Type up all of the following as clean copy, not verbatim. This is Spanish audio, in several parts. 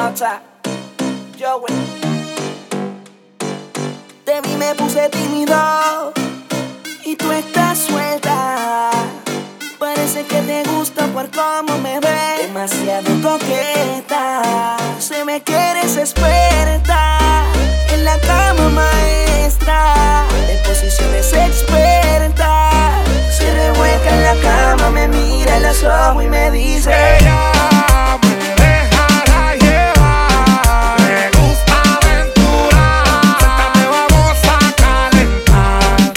nota. Yo, güey. De mí me puse tímido y tú estás suelta. Parece que te gusta por cómo me ves, demasiado coqueta. Se me quieres experta en la cama maestra, de posiciones experta. Se revuelca en la cama, me mira en los ojos y me dice: ella me dejará llevar, le gusta aventurar, suéltate, vamos a calentar.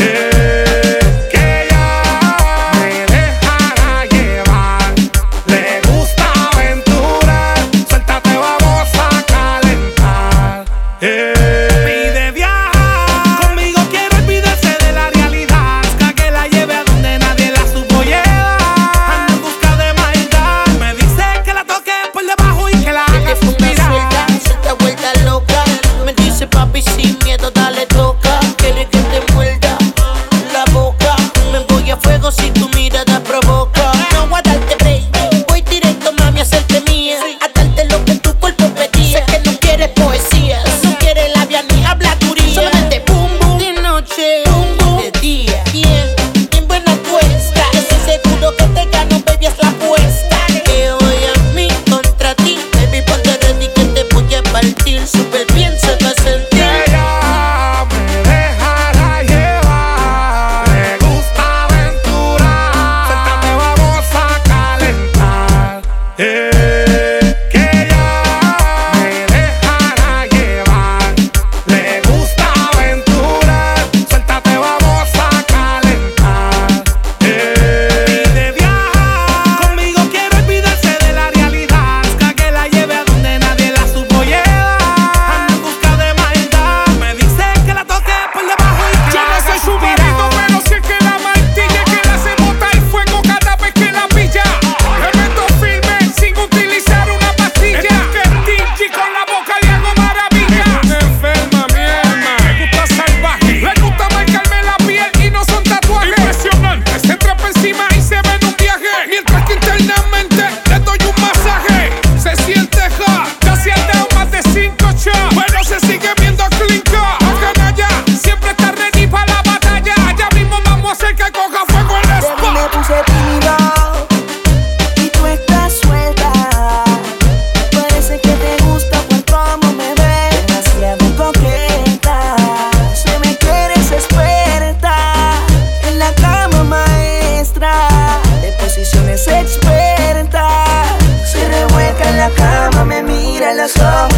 Que ella me dejará llevar, le gusta aventurar, suéltate, vamos a calentar. Pide viajar, conmigo quiere olvidarse de la realidad, busca que la lleve a donde nadie la supo llevar. Anda en busca de maldad, me dice que la toque por debajo y que la haga suspirar. Suelta vuelta loca, me dice papi sin miedo dale toca. Quiere que te muerda la boca, me voy a fuego si tu mirada provoca. No voy a darte break, voy directo mami a hacerte mía, a darte lo que tu cuerpo pedía. Sé que no quieres poesía, no quieres labia ni habladuría, solamente boom boom de noche, boom boom de día. Bien buena apuesta, estoy seguro que te gano, baby, es la apuesta. Que hoy a mí contra ti, baby, ponte ready que te voy a partir. Súper bien se va a sentir. Ella me dejará llevar, le gusta aventurar, suéltate, vamos a calentar. Que ella me dejará llevar, le gusta aventurar, suéltate, vamos a calentar. Pide viajar, conmigo quiere olvidarse de la realidad, busca que la lleve a donde nadie la supo llevar. Anda en busca de maldad, me dice que la toque por debajo y que Yo la no haga soy su suspirar. marido, pero sí es que la martilla que la hace botar fuego cada vez que la pilla. Le meto firme sin utilizar una pastilla. Que Tinchi con la boca le hago maravilla. Enferma, mi alma. Le gusta salvaje, le gusta marcarme la piel y no son tatuajes. Impresionante, se trepa encima y se ve en un viaje. Mientras que internamente le doy un masaje. Se siente hot, casi ha dado más de 5 shots, pero se sigue viendo clean cut. La canalla siempre está ready para la batalla. Ya mismo vamos a hacer que coja fuego el De mí me spot. puse tímido y tú estás suelta. Parece que te gusta por cómo me ves, demasiado coqueta. Se me quieres experta en la cama maestra, de posiciones experta. Se revuelca en la cama, me mira en los ojos